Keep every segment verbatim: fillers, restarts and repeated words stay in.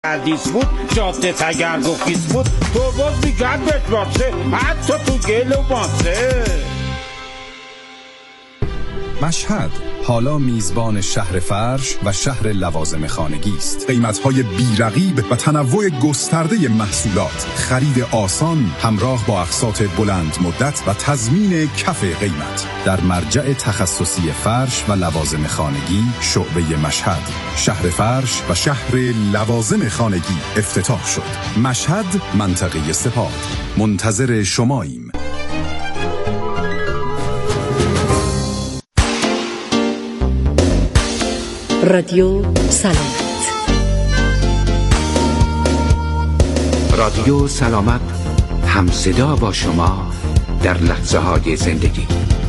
حدیث بود جاده تگرگ و خیس بود تو باز میگرد بتواسه حتی تو گل و باسه. مشهد حالا میزبان شهر فرش و شهر لوازم خانگی است. قیمت‌های بی‌رقیب و تنوع گسترده محصولات، خرید آسان همراه با اقساط بلند مدت و تضمین کف قیمت. در مرجع تخصصی فرش و لوازم خانگی شعبه مشهد، شهر فرش و شهر لوازم خانگی افتتاح شد. مشهد، منطقه سپاه. منتظر شماییم. رادیو سلامت. رادیو سلامت همصدا با شما در لحظه های زندگی.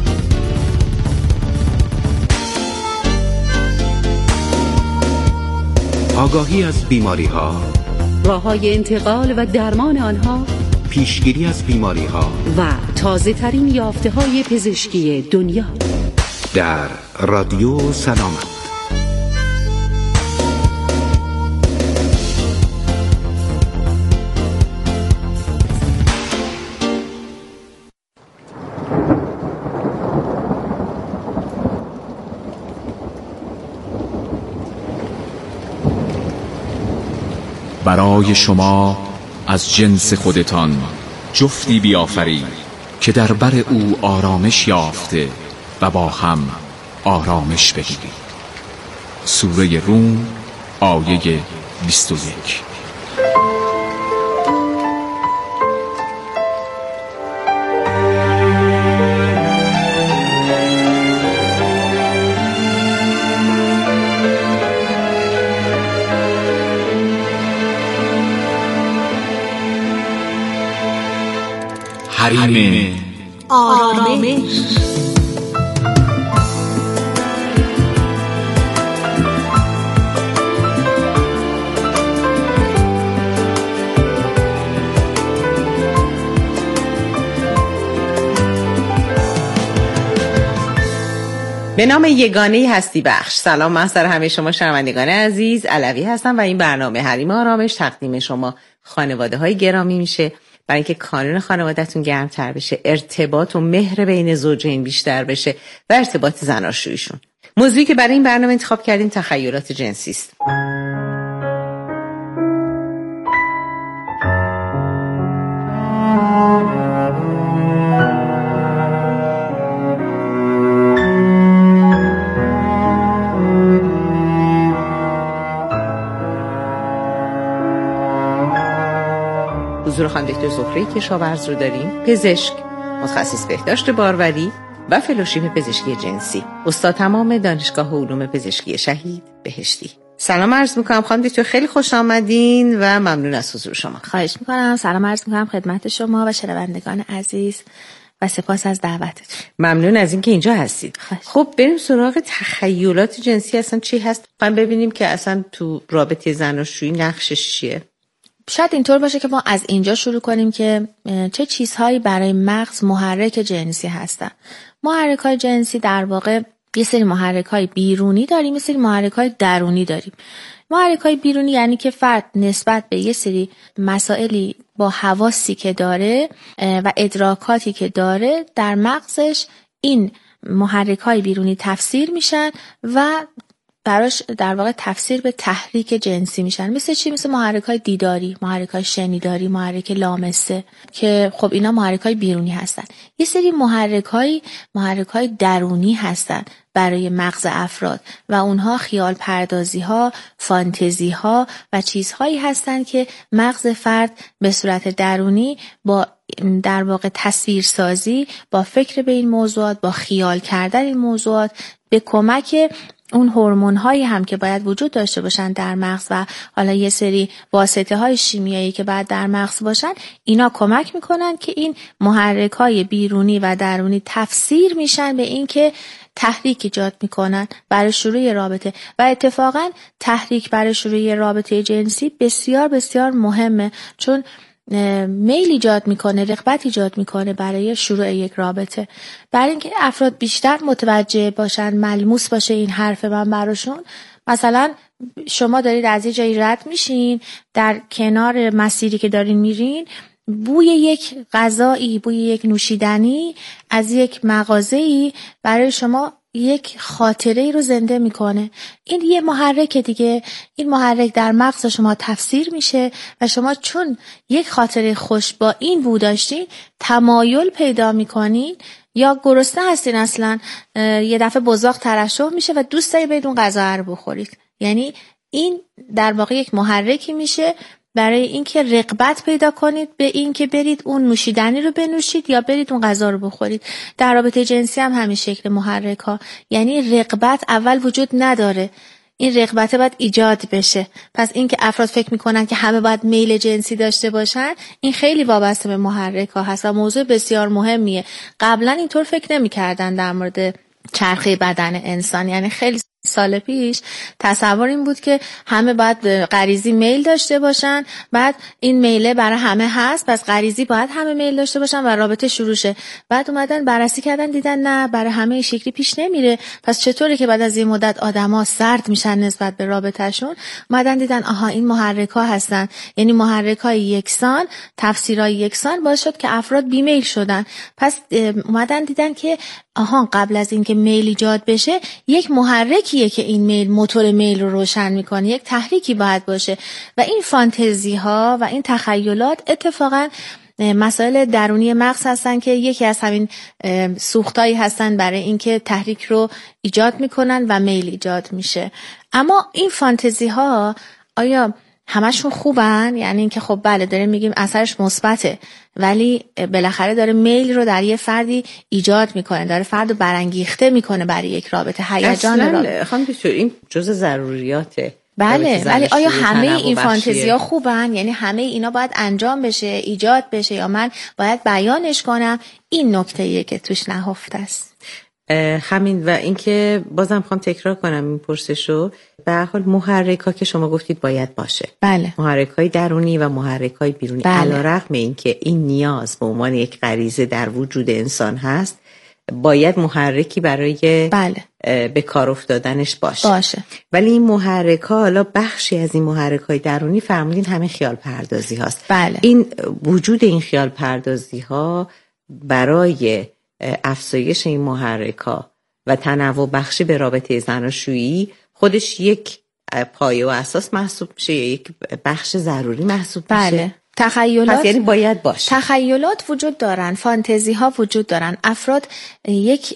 آگاهی از بیماری ها، راه‌های انتقال و درمان آنها، پیشگیری از بیماری ها و تازه ترین یافته های پزشکی دنیا در رادیو سلامت. برای شما از جنس خودتان جفتی بیافرید که در بر او آرامش یافته و با هم آرامش بگیرید. سوره روم آیه بیست و یک. حریم آرامش. به نام یگانه هستی بخش. سلام محضر همه شما شنوندگان عزیز، علوی هستم و این برنامه حریم آرامش تقدیم شما خانواده های گرامی میشه برای اینکه کانون خانواده‌تون گرمتر بشه، ارتباط و مهر بین زوجین بیشتر بشه و ارتباط زناشوییشون. موضوعی که برای این برنامه انتخاب کردیم تخیلات جنسی است. حضور خانم دکتر زهره کشاورز رو داریم، پزشک، متخصص بهداشت باروری و فلوشیپ پزشکی جنسی، استاد تمام دانشگاه علوم پزشکی شهید بهشتی. سلام عرض میکنم خانم دکتر، خیلی خوش آمدین و ممنون از حضور شما. خواهش میکنم. سلام عرض میکنم خدمت شما و شنوندگان عزیز و سپاس از دعوتتون. ممنون از اینکه اینجا هستید. خواهش. خب بریم سراغ تخیلات جنسی. اصلا چی هست؟ خواهیم ببینیم که اصلا تو رابطه زناشویی نقشش چیه. شاید اینطور باشه که ما از اینجا شروع کنیم که چه چیزهایی برای مغز محرک جنسی هستن. محرک‌های جنسی در واقع یه سری محرک‌های بیرونی داریم، یه سری محرک‌های درونی داریم. محرک‌های بیرونی یعنی که فرد نسبت به یه سری مسائلی با حواسی که داره و ادراکاتی که داره در مغزش این محرک‌های بیرونی تفسیر میشن و براش در واقع تفسیر به تحریک جنسی میشن. مثل چی؟ مثل محرک‌های دیداری، محرک‌های شنیداری، محرک لامسه که خب اینا محرک‌های بیرونی هستن. یه سری محرک‌های محرک‌های درونی هستن برای مغز افراد و اونها خیال پردازی‌ها، فانتزی‌ها و چیزهایی هستن که مغز فرد به صورت درونی با در واقع تصویرسازی، با فکر به این موضوعات، با خیال کردن این موضوعات به کمک اون هورمون هایی هم که باید وجود داشته باشن در مغز و حالا یه سری واسطه های شیمیایی که باید در مغز باشن، اینا کمک میکنن که این محرک های بیرونی و درونی تفسیر میشن به این که تحریک ایجاد میکنن برای شروع رابطه. و اتفاقا تحریک برای شروع رابطه جنسی بسیار بسیار مهمه، چون میل ایجاد میکنه، رغبت ایجاد میکنه برای شروع یک رابطه. برای اینکه افراد بیشتر متوجه باشن، ملموس باشه این حرف من براشون، مثلا شما دارید از یه جایی رد میشین، در کنار مسیری که دارین میرین بوی یک غذایی، بوی یک نوشیدنی از یک مغازه‌ای برای شما یک خاطره ای رو زنده میکنه. این یه محرک دیگه، این محرک در مغز شما تفسیر میشه و شما چون یک خاطره خوش با این بو داشتین تمایل پیدا میکنین، یا گرسنه هستین اصلا یه دفعه بزاق ترشح میشه و دوست دارید برید اون غذا رو بخورید. یعنی این در واقع یک محرکی میشه برای اینکه رغبت پیدا کنید به این که برید اون نوشیدنی رو بنوشید یا برید اون غذا رو بخورید. در رابطه جنسی هم همین شکل محرک ها، یعنی رغبت اول وجود نداره، این رغبت باید ایجاد بشه. پس این که افراد فکر میکنن که همه باید میل جنسی داشته باشن، این خیلی وابسته به محرک ها هست و موضوع بسیار مهمیه. قبلا اینطور فکر نمیکردن در مورد چرخه بدن انسان. یعنی خیلی سال پیش تصور این بود که همه باید غریزی میل داشته باشن، بعد این میله برای همه هست پس غریزی باید همه میل داشته باشن و رابطه شروع شه. بعد اومدن بررسی کردن دیدن نه، برای همه این شکلی پیش نمیره. پس چطوره که بعد از این مدت آدما سرد میشن نسبت به رابطهشون؟ اومدن دیدن آها این محرک‌ها هستن، یعنی محرک‌های یکسان، تفسیرهای یکسان باعث شد که افراد بیمیل شدن. پس اومدن دیدن که آها قبل از اینکه میل ایجاد بشه یک محرکیه که این میل موتور میل رو روشن میکنه، یک تحریکی باید باشه. و این فانتزی ها و این تخیلات اتفاقا مسائل درونی مغز هستن که یکی از همین سوختایی هستن برای اینکه تحریک رو ایجاد میکنن و میل ایجاد میشه. اما این فانتزی ها آیا همشون خوبن؟ یعنی اینکه خب بله داریم میگیم اثرش مثبته، ولی بالاخره داره میل رو در یه فردی ایجاد میکنه، داره فرد رو برانگیخته میکنه برای یک رابطه، هیجان رابطه. خانم دکتر این جزء ضروریاته. بله ولی آیا همه این فانتزی ها خوبن؟ یعنی همه اینا باید انجام بشه، ایجاد بشه، یا من باید بیانش کنم؟ این نکته‌ایه که توش نهفته است. همین. و اینکه بازم خواهم تکرار کنم این پرسشو، به هر حال محرک‌ها که شما گفتید باید باشه. بله. محرک‌های درونی و محرک‌های بیرونی. بله. علی‌رغم اینکه این نیاز به عنوان یک غریزه در وجود انسان هست، باید محرکی برای بله. به کار افتادنش باشه. باشه. ولی این محرک‌ها، حالا بخشی از این محرک‌های درونی فرمودین همه خیال پردازی هاست. بله. این وجود این خیال پردازی ها برای افزایش این محرک‌ها و تنوع بخشی به رابطه زناشویی خودش یک پایه و اساس محسوب میشه، یک بخش ضروری محسوب میشه. بله. تخیلات، پس یعنی باید باشه. تخیلات وجود دارن، فانتزی ها وجود دارن. افراد یک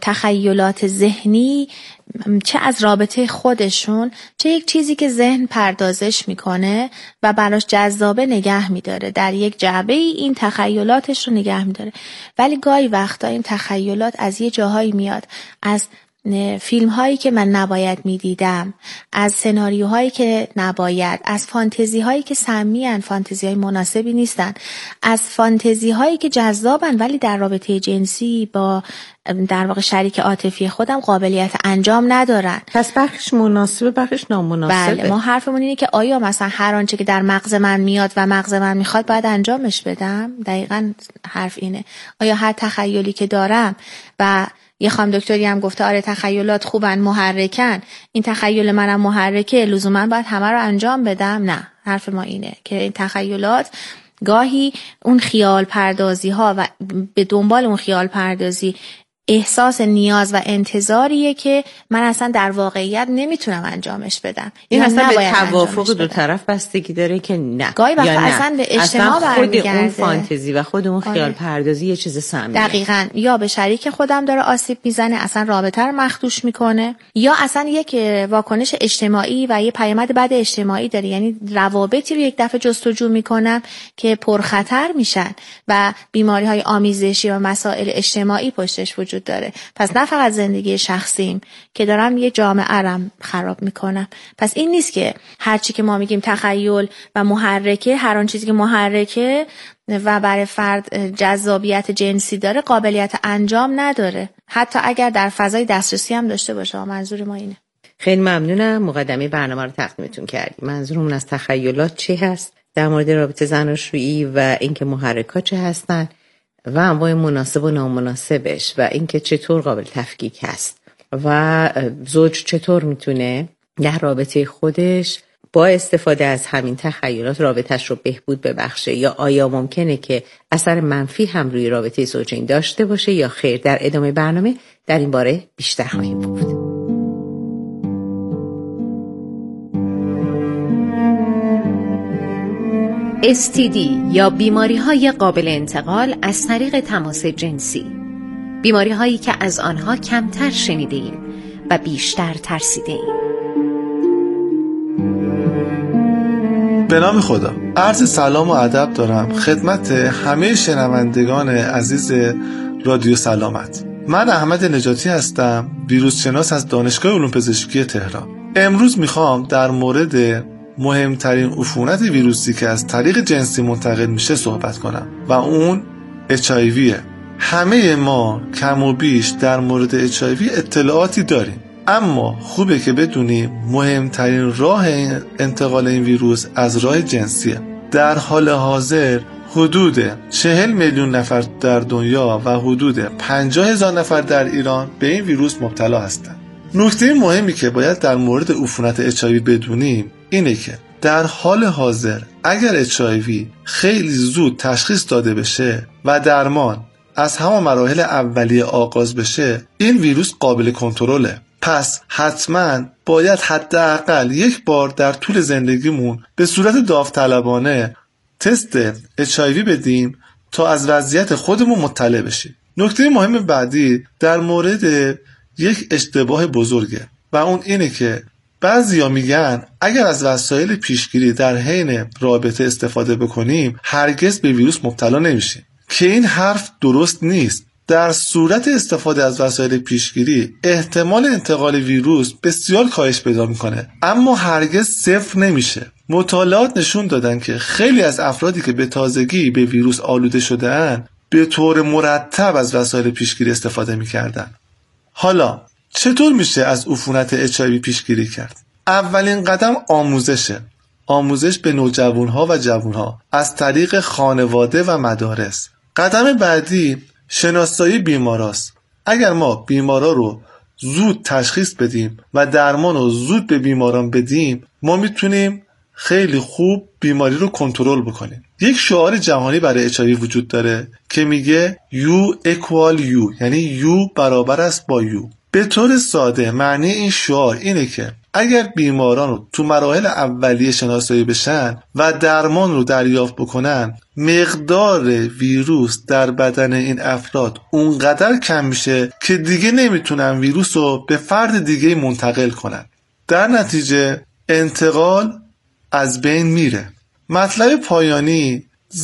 تخیلات ذهنی، چه از رابطه خودشون، چه یک چیزی که ذهن پردازش میکنه و براش جذابه نگه میداره، در یک جعبه ای این تخیلاتش رو نگه میداره. ولی گاهی وقتا این تخیلات از یه جاهایی میاد، از فیلم هایی که من نباید میدیدم، از سناریوهایی که نباید، از فانتزی هایی که سمیان، فانتزی های مناسبی نیستن، از فانتزی هایی که جذابن ولی در رابطه جنسی با در واقع شریک عاطفی خودم قابلیت انجام ندارن. پس بخش مناسبه، بخش نامناسبه. بله. ما حرفمون اینه که آیا مثلا هر آنچه که در مغز من میاد و مغز من میخواد باید انجامش بدم؟ دقیقاً حرف اینه. آیا هر تخیلی که دارم و یه خانم دکتری هم گفته آره تخیلات خوبن، محرکن، این تخیل منم محرکه، لزوما باید همه رو انجام بدم؟ نه، حرف ما اینه که این تخیلات گاهی اون خیال پردازی ها و به دنبال اون خیال پردازی احساس نیاز و انتظاریه که من اصلا در واقعیت نمیتونم انجامش بدم. این اصلا به توافق دو طرف بستگی داره که نه، گاهی وقتا اصلا به اجتماع برمیگرده، خود اون فانتزی و خود اون خیال پردازی یه چیز سمیه. دقیقاً. یا به شریک خودم داره آسیب میزنه، اصلا رابطه رو مخدوش میکنه، یا اصلا یک واکنش اجتماعی و یه پیامد بد اجتماعی داره، یعنی روابطی رو یک دفعه جستجو میکنم که پرخطر میشن و بیماری های آمیزشی و مسائل اجتماعی پشتش وجود داره. پس نه فقط زندگی شخصیم که دارم یه جامعه رم خراب میکنم. پس این نیست که هر چی که ما میگیم تخیل و محرکه، هر آن چیزی که محرکه و برای فرد جذابیت جنسی داره قابلیت انجام نداره، حتی اگر در فضای دسترسی هم داشته باشه. منظور ما اینه. خیلی ممنونم. مقدمه برنامه رو تقدیمتون کردیم. منظورمون از تخیلات چی هست در مورد رابطه زناشویی و اینکه محرکات چه هستن و انواع مناسب و نامناسبش و اینکه چطور قابل تفکیک هست و زوج چطور میتونه در رابطه خودش با استفاده از همین تخیلات رابطش رو بهبود ببخشه، یا آیا ممکنه که اثر منفی هم روی رابطه زوجین داشته باشه یا خیر؟ در ادامه برنامه در این باره بیشتر خواهیم بود. اس تی دی یا بیماری‌های قابل انتقال از طریق تماس جنسی، بیماری‌هایی که از آنها کمتر شنیده‌ایم و بیشتر ترسیده‌ایم. به نام خدا، عرض سلام و ادب دارم خدمت همه شنوندگان عزیز رادیو سلامت. من احمد نجاتی هستم، ویروس شناس از دانشگاه علوم پزشکی تهران. امروز میخوام در مورد مهمترین عفونت ویروسی که از طریق جنسی منتقل میشه صحبت کنم و اون اچ آی ویه. همه ما کم و بیش در مورد اچ آی وی اطلاعاتی داریم، اما خوبه که بدونیم مهمترین راه انتقال این ویروس از راه جنسیه. در حال حاضر حدود چهل میلیون نفر در دنیا و حدود پنجاه هزار نفر در ایران به این ویروس مبتلا هستند. نکته مهمی که باید در مورد عفونت اچ آی وی بدونیم اینه که در حال حاضر اگر اچ آی وی خیلی زود تشخیص داده بشه و درمان از همه مراحل اولیه آغاز بشه، این ویروس قابل کنترله. پس حتما باید حداقل یک بار در طول زندگیمون به صورت داوطلبانه تست اچ آی وی بدیم تا از وضعیت خودمون مطلع بشیم. نکته مهم بعدی در مورد یک اشتباه بزرگه و اون اینه که بعضیا میگن اگر از وسایل پیشگیری در حین رابطه استفاده بکنیم هرگز به ویروس مبتلا نمیشیم، که این حرف درست نیست. در صورت استفاده از وسایل پیشگیری احتمال انتقال ویروس بسیار کاهش پیدا میکنه، اما هرگز صفر نمیشه. مطالعات نشون دادن که خیلی از افرادی که به تازگی به ویروس آلوده شده‌اند به طور مرتب از وسایل پیشگیری استفاده میکردن. حالا چطور میشه از عفونت اچ آی وی پیشگیری کرد؟ اولین قدم آموزشه. آموزش به نوجوانها و جوانها از طریق خانواده و مدارس. قدم بعدی شناسایی بیماراست. اگر ما بیمارا رو زود تشخیص بدیم و درمان رو زود به بیماران بدیم، ما میتونیم خیلی خوب بیماری رو کنترل بکنیم. یک شعار جهانی برای اچ آی وی وجود داره که میگه یو equal یو، یعنی یو برابر است با یو. به طور ساده معنی این شعار اینه که اگر بیماران رو تو مراحل اولیه شناسایی بشن و درمان رو دریافت بکنن، مقدار ویروس در بدن این افراد اونقدر کم میشه که دیگه نمیتونن ویروس رو به فرد دیگه منتقل کنن. در نتیجه انتقال از بین میره. مطلب پایانی،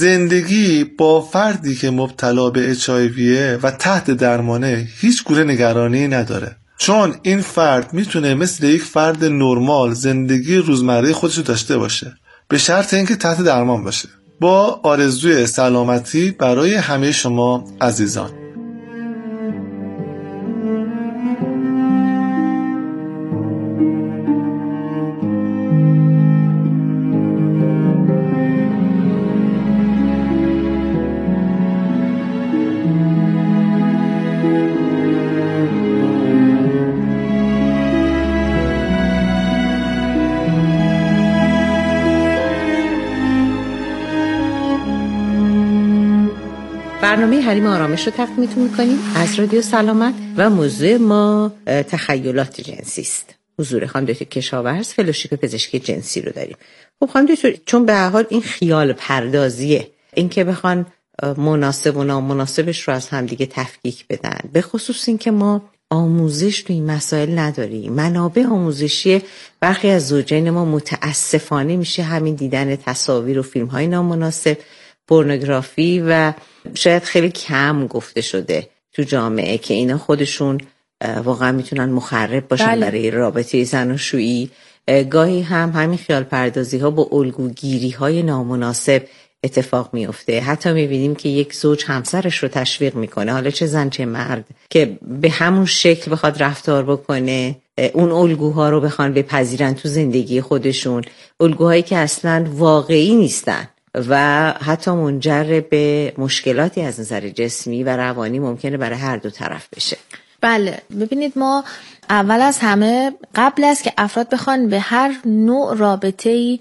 زندگی با فردی که مبتلا به اچ آی وی و تحت درمانه هیچ گونه نگرانی نداره، چون این فرد میتونه مثل یک فرد نرمال زندگی روزمره خودش رو داشته باشه، به شرط اینکه تحت درمان باشه. با آرزوی سلامتی برای همه شما عزیزان. برنامه حریم آرامش رو تقدیمتون میکنیم از رادیو سلامت و موضوع ما تخیلات جنسی است. حضور خانم دکتر کشاورز، فلوشیپ پزشکی جنسی رو داریم. خب خانم دکتر، چون به هر حال این خیال پردازیه، این که بخوان مناسب و نامناسبش رو از هم دیگه تفکیک بدن، به خصوص این که ما آموزش تو این مسائل نداریم. منابع آموزشی برخی از زوجین ما متاسفانه میشه همین دیدن تصاویر و فیلم‌های نامناسب، پورنوگرافی، و شاید خیلی کم گفته شده تو جامعه که اینا خودشون واقعا میتونن مخرب باشن بله. برای رابطه زناشویی. گاهی هم همین خیال پردازی ها با الگوگیری های نامناسب اتفاق میفته. حتی میبینیم که یک زوج همسرش رو تشویق میکنه، حالا چه زن چه مرد، که به همون شکل بخواد رفتار بکنه، اون الگوها رو بخوان بپذیرن تو زندگی خودشون، الگوهایی که اصلا واقعی نیستن و حتی منجر به مشکلاتی از نظر جسمی و روانی ممکنه برای هر دو طرف بشه. بله، ببینید ما اول از همه قبل از که افراد بخوان به هر نوع رابطه‌ای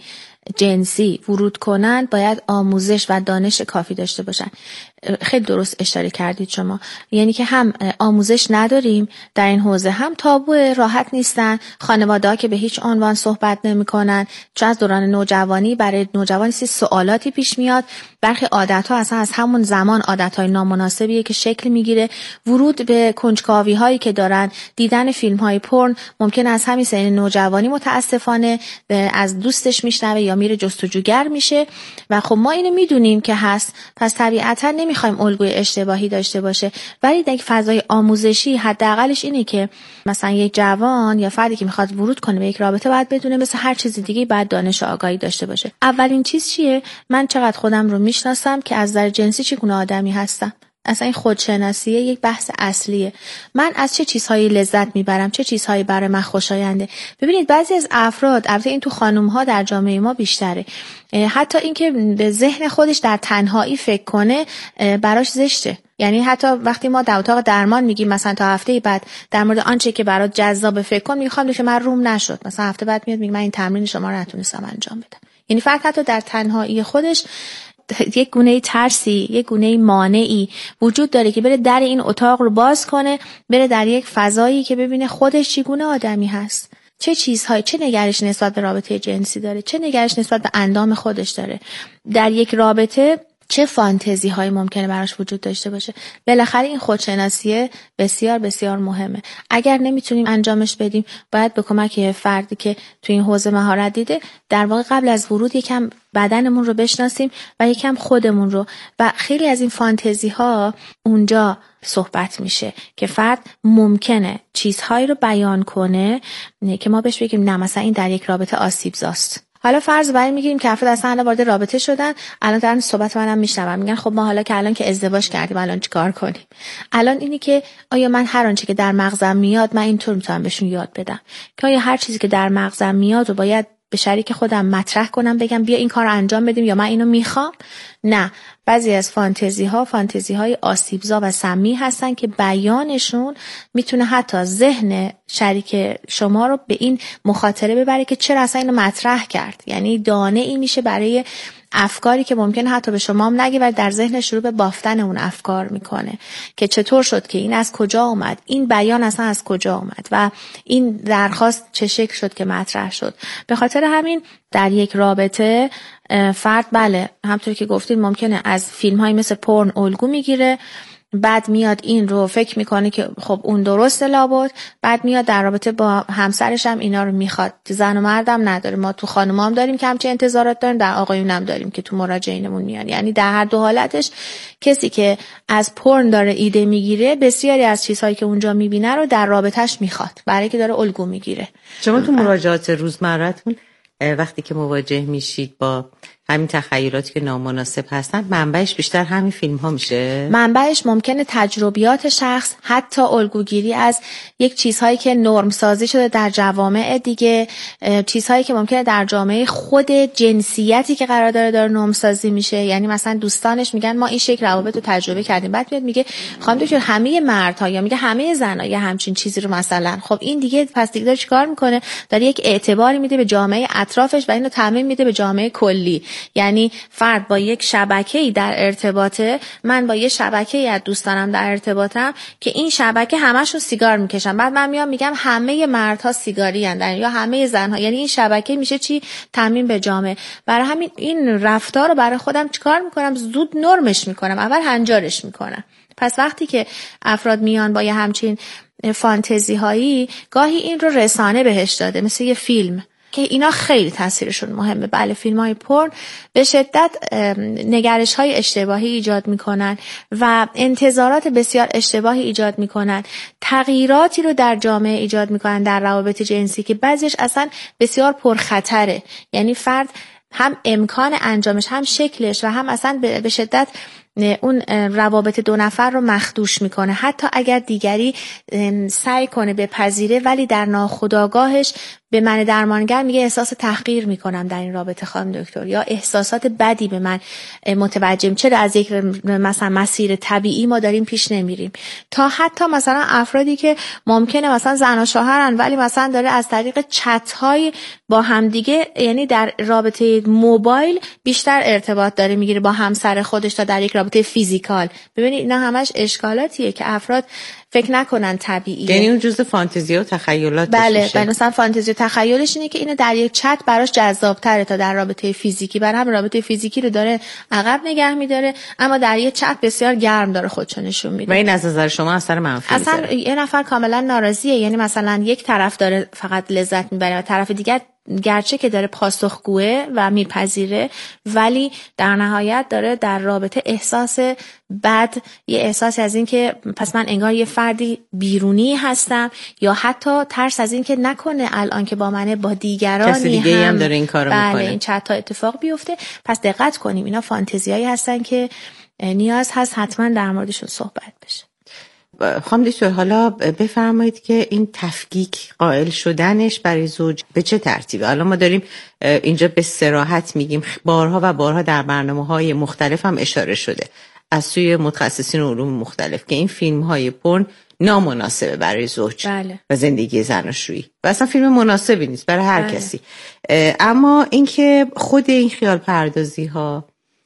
جنسی ورود کنند باید آموزش و دانش کافی داشته باشن. خیلی درست اشاره کردید شما، یعنی که هم آموزش نداریم در این حوزه، هم تابو راحت نیستن، خانواده‌ها که به هیچ عنوان صحبت نمی‌کنن، چون از دوران نوجوانی برای نوجوانی سوالاتی پیش میاد، برخی عادت‌ها اصلا از همون زمان عادت‌های نامناسبیه که شکل میگیره، ورود به کنجکاوی‌هایی که دارن، دیدن فیلم‌های پورن ممکن از همین سن نوجوانی متاسفانه از دوستش میشنوه یا میره جستجوگر میشه و خب ما اینو میدونیم که هست، پس طبیعتاً نمیخوایم الگوی اشتباهی داشته باشه، ولی در یک فضای آموزشی حداقلش اینه که مثلا یک جوان یا فردی که میخواد ورود کنه به یک رابطه باید بدونه مثل هر چیز دیگه باید دانش و آگاهی داشته باشه. اولین چیز چیه؟ من چقدر خودم رو میشناسم که از نظر جنسی چگونه آدمی هستم. اصلا این خودشناسیه یک بحث اصلیه. من از چه چیزهایی لذت میبرم، چه چیزهایی برای من خوشاینده. ببینید بعضی از افراد، البته این تو خانم‌ها در جامعه ما بیشتره، حتی اینکه به ذهن خودش در تنهایی فکر کنه براش زشته. یعنی حتی وقتی ما در اتاق درمان میگیم مثلا تا هفته بعد در مورد آنچه که برات جذاب فکر کن، میخوام که من روم نشد، مثلا هفته بعد میاد میگه من این تمرین شما رو نتونستم انجام بدم. یعنی فرد حتی در تنهایی خودش یک گونه ترسی، یک گونه مانعی وجود داره که بره در این اتاق رو باز کنه، بره در یک فضایی که ببینه خودش چگونه آدمی هست، چه چیزهای، چه نگرش نسبت به رابطه جنسی داره، چه نگرش نسبت به اندام خودش داره، در یک رابطه چه فانتزی های ممکنه براش وجود داشته باشه. بالاخره این خودشناسی بسیار بسیار مهمه. اگر نمیتونیم انجامش بدیم باید به کمک فردی که تو این حوزه مهارت دیده در واقع قبل از ورود یکم بدنمون رو بشناسیم و یکم خودمون رو، و خیلی از این فانتزی ها اونجا صحبت میشه که فرد ممکنه چیزهایی رو بیان کنه که ما بهش بگیم نه مثلا این در یک رابطه آسیبزاست. حالا فرض بر این میگیریم که افراد اصلا الان وارد رابطه شدن، الان دارن صحبت منم میشنون، میگن خب ما حالا که الان که ازدواج کردیم الان چیکار کنیم؟ الان اینی که آیا من هر آنچه که در مغزم میاد من اینطور میتونم بهشون یاد بدم که آیا هر چیزی که در مغزم میاد رو باید به شریک خودم مطرح کنم، بگم بیا این کار رو انجام بدیم یا من اینو میخوام؟ نه، بعضی از فانتزی ها فانتزی های آسیبزا و سمی هستن که بیانشون میتونه حتی ذهن شریک شما رو به این مخاطره ببره که چرا اصلا اینو مطرح کرد. یعنی دانه ای میشه برای افکاری که ممکنه حتی به شما هم نگه و در ذهن شروع به بافتن اون افکار میکنه که چطور شد که این از کجا اومد، این بیان اصلا از کجا اومد و این درخواست چه شکل شد که مطرح شد. به خاطر همین در یک رابطه فرد بله همونطور که گفتید ممکنه از فیلم های مثل پورن الگو میگیره، بعد میاد این رو فکر میکنه که خب اون درسته لابد، بعد میاد در رابطه با همسرش هم اینا رو میخواد. زن و مردم نداره، ما تو خانوما هم داریم که همچین انتظارات داریم، در آقایون هم داریم که تو مراجعینمون میان. یعنی در هر دو حالتش کسی که از پورن داره ایده میگیره بسیاری از چیزهایی که اونجا میبینه رو در رابطهش میخواد، برای که داره الگو میگیره. شما تو مراجعات روزمره‌تون وقتی که مواجه میشید با همین تخیلاتی که نامناسب هستن، منبعش بیشتر همین فیلم ها میشه؟ منبعش ممکنه تجربیات شخص، حتی الگوگیری از یک چیزهایی که نرم سازی شده در جوامع دیگه، چیزهایی که ممکنه در جامعه خود جنسیتی که قرار داره داره نرم سازی میشه. یعنی مثلا دوستانش میگن ما این شکل روابط رو تجربه کردیم، بعد میاد میگه خانم دکتر همه مردها یا میگه همه زنها یا همچین چیزی رو مثلا. خب این دیگه پس دیگه داره چیکار میکنه؟ داره یک اعتباری میده به جامعه اطرافش و اینو تعمیم میده به جامعه کلی. یعنی فرد با یک شبکه‌ای در ارتباطه، من با یه شبکه‌ای از دوستانم در ارتباطم که این شبکه همشون سیگار میکشن، بعد من میام میگم همه مردها سیگاری اند یا همه زنها. یعنی این شبکه میشه چی؟ تعمیم به جامعه. برای همین این رفتار رو برای خودم چیکار میکنم؟ زود نرمش میکنم، اول هنجارش میکنم. پس وقتی که افراد میان با یه همچین فانتزی هایی، گاهی این رو رسانه بهش داده مثل یه فیلم که اینا خیلی تاثیرشون مهمه. بله فیلم های پورن به شدت نگرش های اشتباهی ایجاد میکنن و انتظارات بسیار اشتباهی ایجاد میکنن، تغییراتی رو در جامعه ایجاد میکنن در روابط جنسی که بعضیش اصلا بسیار پرخطره. یعنی فرد هم امکان انجامش، هم شکلش و هم اصلا به شدت اون روابط دو نفر رو مخدوش میکنه. حتی اگر دیگری سعی کنه بپذیره ولی در ناخودآگاهش به من درمانگر میگه احساس تحقیر میکنم در این رابطه خانم دکتر، یا احساسات بدی به من متوجهم، چرا از یک مثلا مسیر طبیعی ما داریم پیش نمیریم، تا حتی مثلا افرادی که ممکنه مثلا زن و شوهرن ولی مثلا داره از طریق چت های با همدیگه، یعنی در رابطه موبایل بیشتر ارتباط داره میگیره با همسر خودش تا در یک رابطه فیزیکال. ببینید اینا همش اشکالاتیه که افراد فکر نکنن طبیعیه. یعنی اون جزء فانتزی و تخیلات بله میشه. بله، مثلا فانتزی و تخیلش اینه که اینو در یک چت براش جذاب‌تره تا در رابطه فیزیکی، برای هم رابطه فیزیکی رو داره عقب نگه می‌داره، اما در یک چت بسیار گرم داره خودشو نشون میده. و این از نظر شما اثر منفی اصلا داره. یه نفر کاملا ناراضیه، یعنی مثلا یک طرف داره فقط لذت میبره و طرف دیگر گرچه که داره پاسخگوه و میپذیره ولی در نهایت داره در رابطه احساس بد، یه احساس از این که پس من انگار یه فردی بیرونی هستم، یا حتی ترس از این که نکنه الان که با منه با دیگرانی کسی دیگه هم, هم داره این کارو بله میکنه. این چت ها اتفاق بیفته. پس دقت کنیم، اینا فانتزیایی هستن که نیاز هست حتما در موردشون صحبت بشه. خانم دکتر حالا بفرمایید که این تفکیک قائل شدنش برای زوج به چه ترتیبه؟ حالا ما داریم اینجا به صراحت میگیم، بارها و بارها در برنامه‌های مختلف هم اشاره شده از سوی متخصصین علوم مختلف که این فیلم‌های پورن نامناسبه برای زوج بله. و زندگی زناشویی و اصلا فیلم مناسبی نیست برای هر بله. کسی. اما اینکه خود این خیال پردازی ها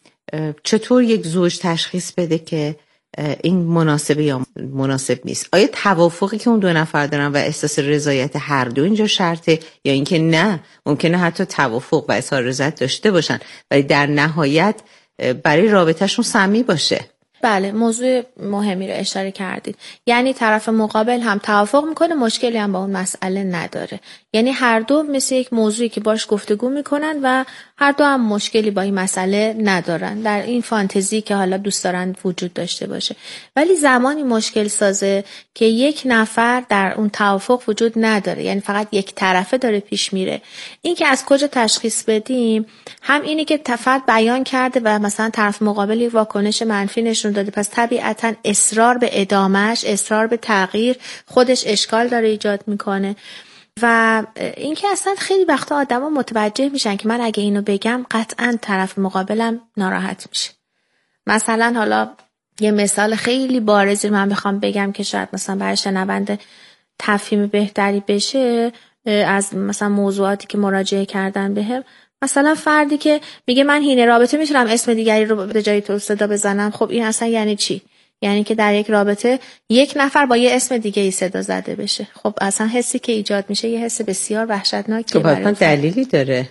چطور یک زوج تشخیص بده که این مناسبه یا مناسب نیست؟ آیا توافقی که اون دو نفر دارن و احساس رضایت هر دو اینجا شرطه، یا اینکه نه ممکنه حتی توافق و اظهار رضایت داشته باشن ولی در نهایت برای رابطهشون سمی باشه؟ بله، موضوع مهمی رو اشاره کردید. یعنی طرف مقابل هم توافق میکنه، مشکلی هم با اون مسئله نداره، یعنی هر دو مثل یک موضوعی که باش گفتگو میکنن و هر دو هم مشکلی با این مسئله ندارن در این فانتزی که حالا دوست دارن وجود داشته باشه. ولی زمانی مشکل سازه که یک نفر در اون توافق وجود نداره، یعنی فقط یک طرفه داره پیش میره. این که از کجا تشخیص بدیم، هم اینی که طرف بیان کرده و مثلا طرف مقابلی واکنش منفی نشون داده، پس طبیعتا اصرار به ادامهش، اصرار به تغییر خودش اشکال داره ایجاد میکنه. و اینکه اصلا خیلی وقتا آدما متوجه میشن که من اگه اینو بگم قطعا طرف مقابلم ناراحت میشه. مثلا حالا یه مثال خیلی بارزی من بخوام بگم که شاید مثلا برای شنونده تفهیم بهتری بشه از مثلا موضوعاتی که مراجعه کردن بهم، مثلا فردی که میگه من هینه رابطه میتونم اسم دیگری رو به جای تو صدا بزنم، خب این اصلا یعنی چی؟ یعنی که در یک رابطه یک نفر با یه اسم دیگه ای صدا زده بشه. خب اصلا حسی که ایجاد میشه یه حس بسیار وحشتناکه. خب حتما دلیلی داره.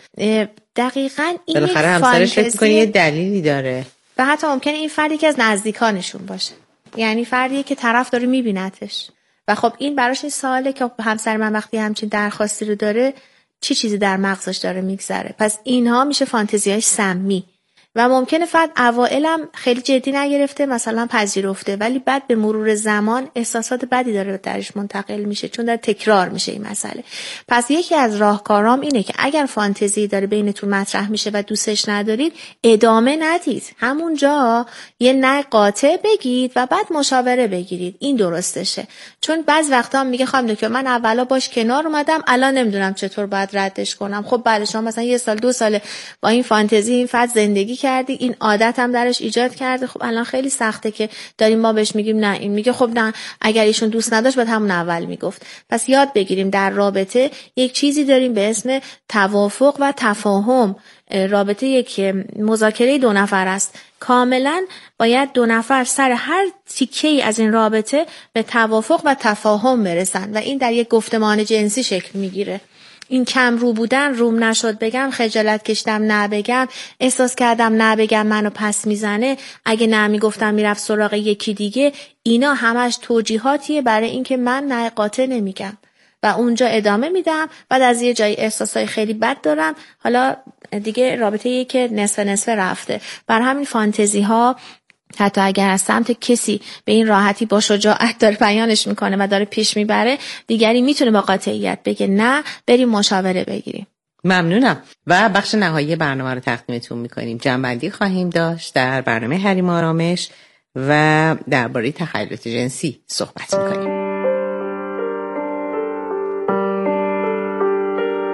دقیقاً این بالاخره همسرش فکر کنه یه دلیلی داره و حتی ممکنه این فردی که از نزدیکانشون باشه، یعنی فردیه که طرف داره میبینتش و خب این براش این سواله که همسر من وقتی همچین درخواستی رو داره چی چیزی در مغزش داره میگذره. پس اینها میشه فانتزی‌های سمی و ممکنه فرد اوائلم خیلی جدی نگرفته، مثلا پذیرفته، ولی بعد به مرور زمان احساسات بدی داره درش منتقل میشه چون داره تکرار میشه این مسئله. پس یکی از راهکارام اینه که اگر فانتزی داره بینتون مطرح میشه و دوستش ندارید، ادامه ندید، همونجا یه نه قاطع بگید و بعد مشاوره بگیرید. این درستشه. چون بعض وقتا میگه خانم دکتر من اولا باش کنار اومدم، الان نمیدونم چطور باید ردش کنم. خب بله، شما مثلا یه سال دو سال با این فانتزی این فرد زندگی کردی، این عادت هم درش ایجاد کرده، خب الان خیلی سخته که داریم ما بهش میگیم نه. این میگه خب نه، اگر ایشون دوست نداشت باید همون اول میگفت. پس یاد بگیریم در رابطه یک چیزی داریم به اسم توافق و تفاهم. رابطه یک مذاکره دو نفر است، کاملا باید دو نفر سر هر تیکه‌ای از این رابطه به توافق و تفاهم برسن و این در یک گفتمان جنسی شکل میگیره. این کم رو بودن، روم نشد بگم، خجالت کشیدم نه بگم، احساس کردم نه بگم منو پس میزنه، اگه نه میگفتم میرفت سراغ یکی دیگه، اینا همش توجیهاتیه برای اینکه من نه قاطع نمیگم و اونجا ادامه میدم. بعد از یه جایی احساسای خیلی بد دارم، حالا دیگه رابطه یه که نصف نصف رفته. بر همین فانتزی ها حتی اگر از سمت کسی به این راحتی با شجاعت داره بیانش میکنه و داره پیش میبره، دیگری میتونه با قاطعیت بگه نه، بریم مشاوره بگیریم. ممنونم. و بخش نهایی برنامه رو تقدیمتون میکنیم. جنبندی خواهیم داشت در برنامه حریم آرامش و درباره تخیلات جنسی صحبت میکنیم.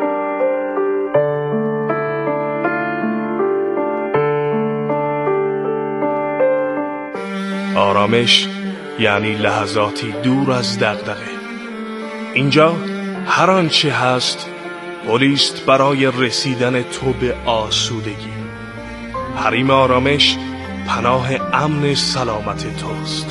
آرامش یعنی لحظاتی دور از دغدغه. اینجا هر آنچه هست پلیست برای رسیدن تو به آسودگی. حریم آرامش پناه امن سلامت توست.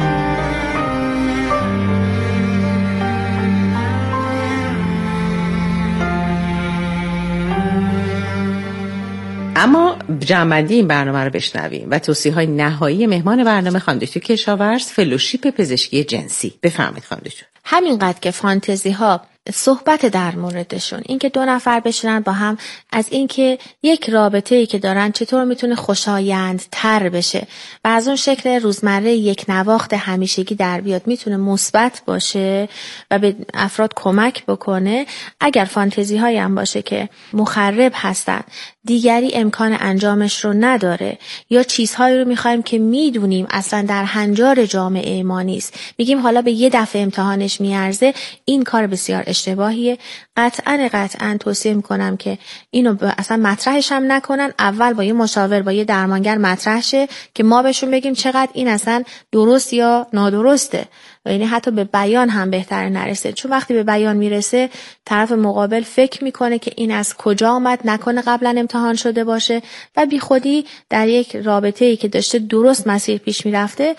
اما جمع‌بندی این برنامه رو بشنویم و توصیه‌های نهایی مهمان برنامه خانم دکتر کشاورز، فلوشیپ پزشکی جنسی. بفرمایید خانم دکتر. همینقدر که فانتزی ها صحبت در موردشون، اینکه دو نفر بشینن با هم از اینکه یک رابطه‌ای که دارن چطور میتونه خوشایندتر بشه و از اون شکل روزمره یک نواخت همیشگی در بیاد، میتونه مثبت باشه و به افراد کمک بکنه. اگر فانتزی هایی هم باشه که مخرب هستن، دیگری امکان انجامش رو نداره، یا چیزهایی رو میخوایم که میدونیم اصلا در هنجار جامعه ما نیست، میگیم حالا به یه دفعه امتحانش میارزه، این کار بسیار اشتباهیه. قطعاً قطعاً توصیه میکنم که اینو اصلا مطرحش هم نکنن. اول با یه مشاور، با یه درمانگر مطرح شه که ما بهشون بگیم چقدر این اصلا درست یا نادرسته، و یعنی حتی به بیان هم بهتره نرسه، چون وقتی به بیان میرسه طرف مقابل فکر میکنه که این از کجا آمد، نکنه قبلا امتحان شده باشه و بی خودی در یک رابطه‌ای که داشته درست مسیر پیش میرفته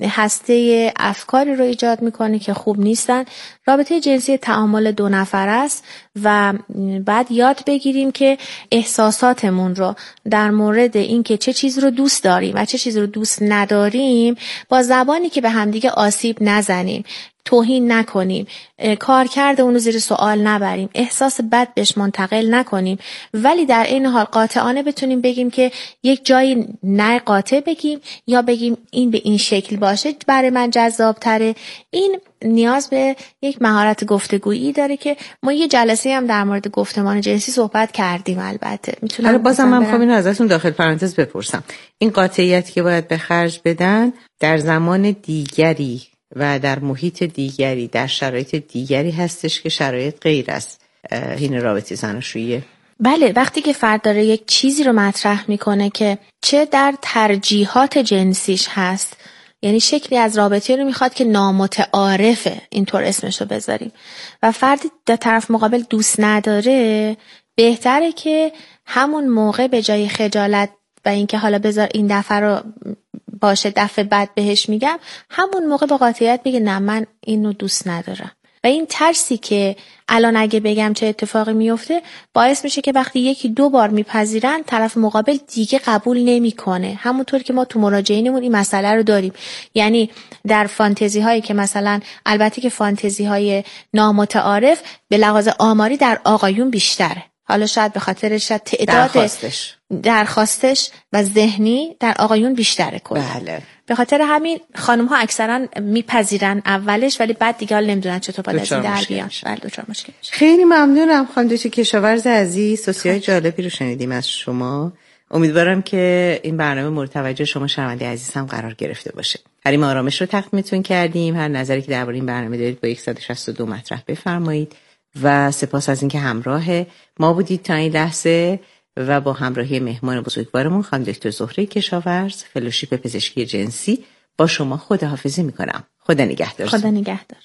هسته افکاری رو ایجاد میکنه که خوب نیستن. رابطه جنسی تعامل دو نفر است و بعد یاد بگیریم که احساساتمون رو در مورد اینکه چه چیز رو دوست داریم و چه چیز رو دوست نداریم با زبانی که به همدیگه آسیب نزنیم، توهین نکنیم، کار کرده اونو زیر سوال نبریم، احساس بد بهش منتقل نکنیم، ولی در این حال قاطعانه بتونیم بگیم که یک جایی نه قاطع بگیم یا بگیم این به این شکل باشه برای من جذاب تره. این نیاز به یک مهارت گفتگویی داره که ما یه جلسه هم در مورد گفتمان جنسی صحبت کردیم. البته میتونم آره بازم من خب اینو ازتون داخل پرانتز بپرسم، این قاطعیتی که باید به خرج بدن در زمان دیگری و در محیط دیگری، در شرایط دیگری هستش که شرایط غیر از این رابطه زناشوییه؟ بله، وقتی که فرد داره یک چیزی رو مطرح میکنه که چه در ترجیحات جنسیش هست، یعنی شکلی از رابطه رو میخواد که نامتعارفه، اینطور اسمش رو بذاریم، و فردی در طرف مقابل دوست نداره، بهتره که همون موقع به جای خجالت و اینکه حالا بذار این دفعه رو باشه دفعه بعد بهش میگم، همون موقع با قاطعیت بگه نه من اینو دوست ندارم. و این ترسی که الان اگه بگم چه اتفاقی میفته باعث میشه که وقتی یکی دو بار میپذیرن طرف مقابل دیگه قبول نمیکنه. همونطور که ما تو مراجعینمون این مسئله رو داریم، یعنی در فانتزی هایی که مثلا، البته که فانتزی های نامتعارف به لحاظ آماری در آقایون بیشتره، حالا شاید به خاطر شاید تعداد درخواستش درخواستش و ذهنی در آقایون بیشتره کنه. بله. به خاطر همین خانم ها اکثرا میپذیرن اولش، ولی بعد دیگه حال نمیدونن چطور باید از این در بیان. بله دچار مشکل میشه. خیلی ممنونم خانم دکتر کشاورز عزیز، توصیه‌های جالبی رو شنیدیم از شما. امیدوارم که این برنامه مورد توجه شما شنونده عزیزم قرار گرفته باشه. حریم آرامش رو تقدیمتون کردیم. هر نظری که درباره این برنامه دارید با صد و شصت و دو مطرح بفرمایید و سپاس از اینکه همراه ما بودید تا این لحظه و با همراهی مهمان بزرگوارمون خانم دکتر زهره کشاورز، فلوشیپ پزشکی جنسی، با شما خداحافظی میکنم. خدا نگهدار. خدا نگهدار.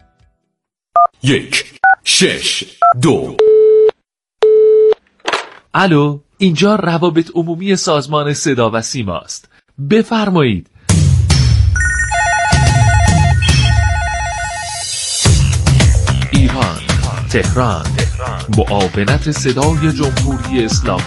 یک، شش، دو. الو، اینجا روابط عمومی سازمان صدا و سیماست. بفرمایید. ایران، تهران، معاونت صدای جمهوری اسلامی.